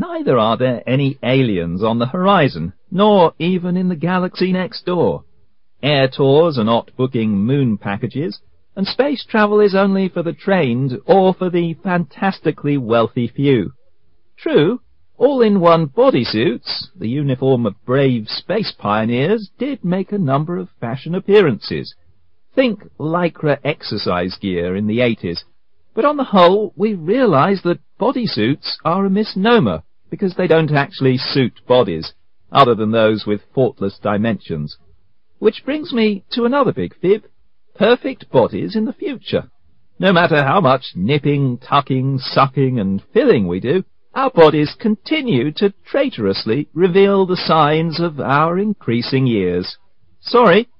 neither are there any aliens on the horizon, nor even in the galaxy next door. Air tours are not booking moon packages, and space travel is only for the trained or for the fantastically wealthy few. True, all-in-one bodysuits, the uniform of brave space pioneers, did make a number of fashion appearances. Think Lycra exercise gear in the 80s. But on the whole, we realize that bodysuits are a misnomer, because they don't actually suit bodies, other than those with faultless dimensions. Which brings me to another big fib: perfect bodies in the future. No matter how much nipping, tucking, sucking and filling we do, our bodies continue to traitorously reveal the signs of our increasing years. Sorry,